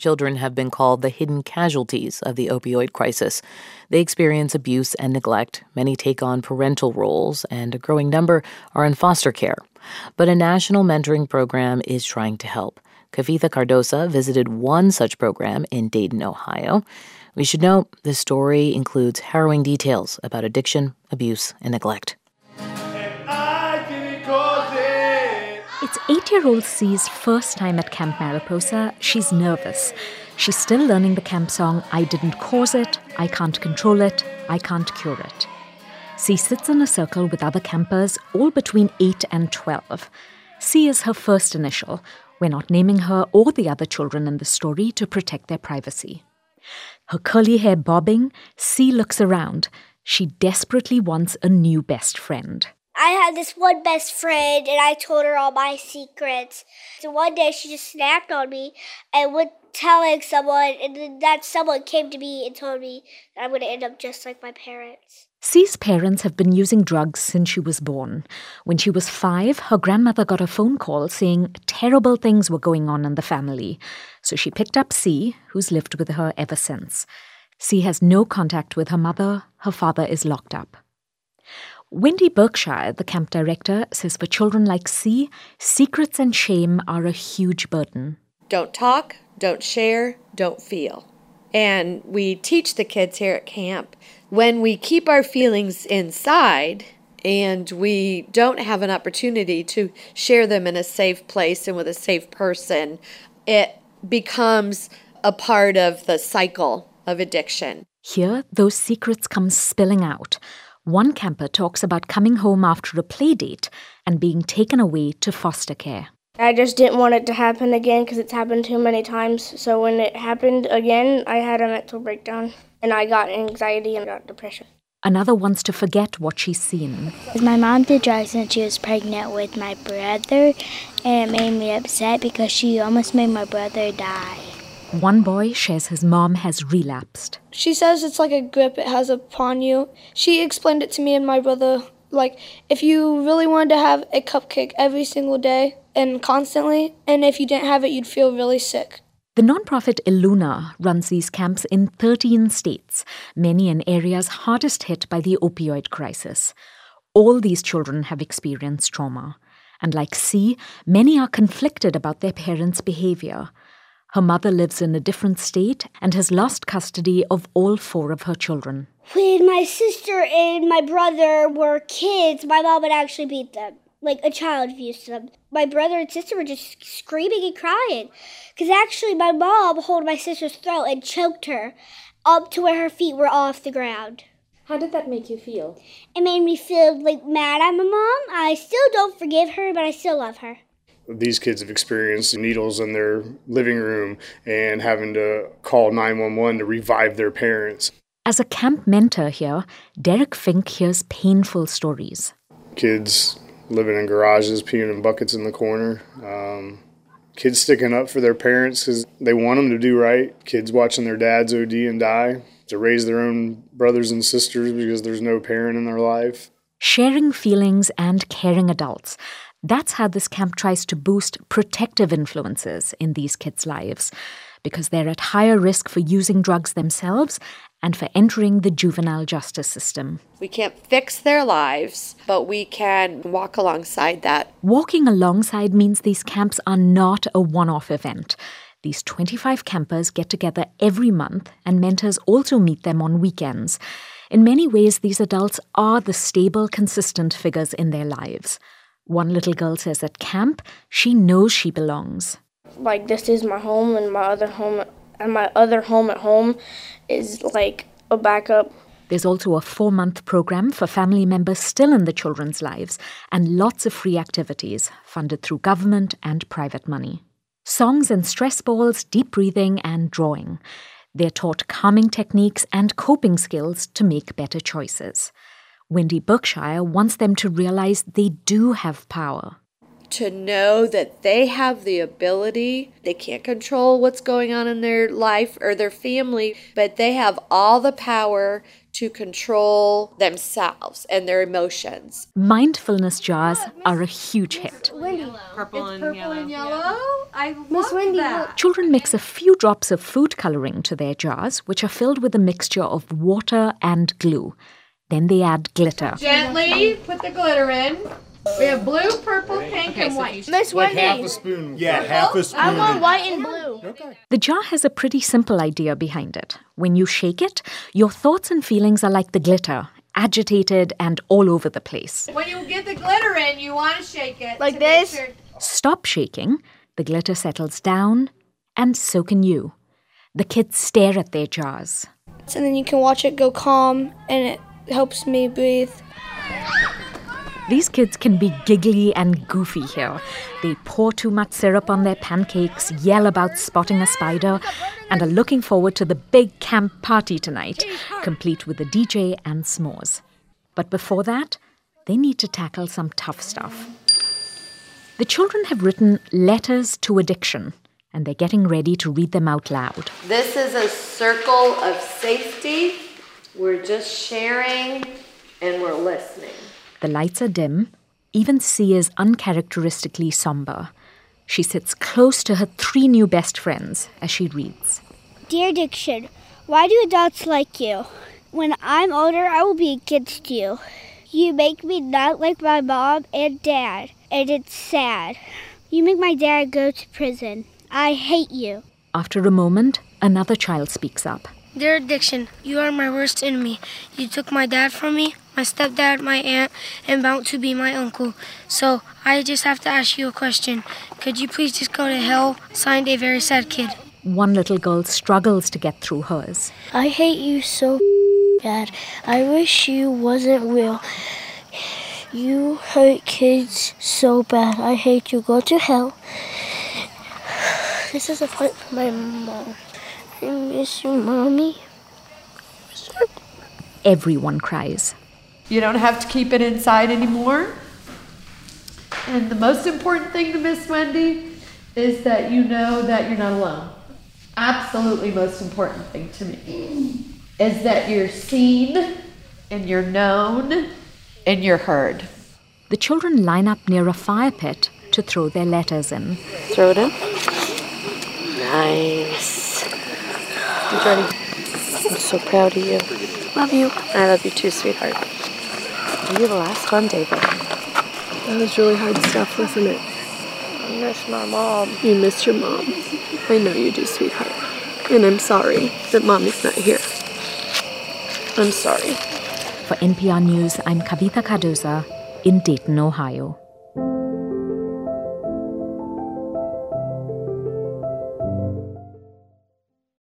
Children have been called the hidden casualties of the opioid crisis. They experience abuse and neglect. Many take on parental roles, and a growing number are in foster care. But a national mentoring program is trying to help. Kavitha Cardosa visited one such program in Dayton, Ohio. We should note this story includes harrowing details about addiction, abuse, and neglect. It's 8-year-old C's first time at Camp Mariposa. She's nervous. She's still learning the camp song, I didn't cause it, I can't control it, I can't cure it. C sits in a circle with other campers, all between 8 and 12. C is her first initial. We're not naming her or the other children in the story to protect their privacy. Her curly hair bobbing, C looks around. She desperately wants a new best friend. I had this one best friend, and I told her all my secrets. So one day she just snapped on me and went telling someone, and then that someone came to me and told me that I'm going to end up just like my parents. C's parents have been using drugs since she was born. When she was 5, her grandmother got a phone call saying terrible things were going on in the family. So she picked up C, who's lived with her ever since. C has no contact with her mother. Her father is locked up. Wendy Berkshire, the camp director, says for children like C, secrets and shame are a huge burden. Don't talk, don't share, don't feel. And we teach the kids here at camp, when we keep our feelings inside and we don't have an opportunity to share them in a safe place and with a safe person, it becomes a part of the cycle of addiction. Here, those secrets come spilling out. One camper talks about coming home after a play date and being taken away to foster care. I just didn't want it to happen again because it's happened too many times. So when it happened again, I had a mental breakdown and I got anxiety and got depression. Another wants to forget what she's seen. My mom did drugs when she was pregnant with my brother, and it made me upset because she almost made my brother die. One boy shares his mom has relapsed. She says it's like a grip it has upon you. She explained it to me and my brother, like if you really wanted to have a cupcake every single day and constantly, and if you didn't have it, you'd feel really sick. The nonprofit Illuna runs these camps in 13 states, many in areas hardest hit by the opioid crisis. All these children have experienced trauma. And like C, many are conflicted about their parents' behavior. Her mother lives in a different state and has lost custody of all 4 of her children. When my sister and my brother were kids, my mom would actually beat them, like a child abused them. My brother and sister were just screaming and crying. Because actually my mom held my sister's throat and choked her up to where her feet were off the ground. How did that make you feel? It made me feel like mad at my mom. I still don't forgive her, but I still love her. These kids have experienced needles in their living room and having to call 911 to revive their parents. As a camp mentor here, Derek Fink hears painful stories. Kids living in garages, peeing in buckets in the corner. Kids sticking up for their parents because they want them to do right. Kids watching their dads OD and die, to raise their own brothers and sisters because there's no parent in their life. Sharing feelings and caring adults. That's how this camp tries to boost protective influences in these kids' lives, because they're at higher risk for using drugs themselves and for entering the juvenile justice system. We can't fix their lives, but we can walk alongside that. Walking alongside means these camps are not a one-off event. These 25 campers get together every month, and mentors also meet them on weekends. In many ways, these adults are the stable, consistent figures in their lives. One little girl says at camp, she knows she belongs. Like, this is my home, and my other home at home is like a backup. There's also a 4-month program for family members still in the children's lives, and lots of free activities funded through government and private money. Songs and stress balls, deep breathing, and drawing. They're taught calming techniques and coping skills to make better choices. Wendy Berkshire wants them to realize they do have power. To know that they have the ability, they can't control what's going on in their life or their family, but they have all the power to control themselves and their emotions. Mindfulness jars are a huge hit. Purple and yellow. I Miss love Wendy, that. Children mix a few drops of food coloring to their jars, which are filled with a mixture of water and glue. Then they add glitter. Gently put the glitter in. We have blue, purple, pink, and white. Miss Wendy, Half a spoon. Yeah, half a spoon. I want white and blue. The jar has a pretty simple idea behind it. When you shake it, your thoughts and feelings are like the glitter, agitated and all over the place. When you get the glitter in, you want to shake it. Like to make this? sure- Stop shaking, the glitter settles down, and so can you. The kids stare at their jars. And then you can watch it go calm, and it helps me breathe. These kids can be giggly and goofy here. They pour too much syrup on their pancakes, yell about spotting a spider, and are looking forward to the big camp party tonight, complete with a DJ and s'mores. But before that, they need to tackle some tough stuff. The children have written Letters to Addiction, and they're getting ready to read them out loud. This is a circle of safety. We're just sharing and we're listening. The lights are dim. Even C is uncharacteristically somber. She sits close to her 3 new best friends as she reads. Dear Addiction, why do adults like you? When I'm older, I will be against you. You make me not like my mom and dad, and it's sad. You make my dad go to prison. I hate you. After a moment, another child speaks up. Dear Addiction, you are my worst enemy. You took my dad from me, my stepdad, my aunt, and about to be my uncle. So I just have to ask you a question. Could you please just go to hell? Signed, a very sad kid. One little girl struggles to get through hers. I hate you so bad. I wish you wasn't real. You hurt kids so bad. I hate you. Go to hell. This is a fight for my mom. I miss you, Mommy. Everyone cries. You don't have to keep it inside anymore. And the most important thing to Miss Wendy is that you know that you're not alone. Absolutely most important thing to me is that you're seen and you're known and you're heard. The children line up near a fire pit to throw their letters in. Throw it in. Nice. You ready? I'm so proud of you. Love you. I love you too, sweetheart. You're the last one, David. That was really hard stuff, wasn't it? I miss my mom. You miss your mom. I know you do, sweetheart. And I'm sorry that Mommy's not here. I'm sorry. For NPR News, I'm Kavitha Cardoza in Dayton, Ohio.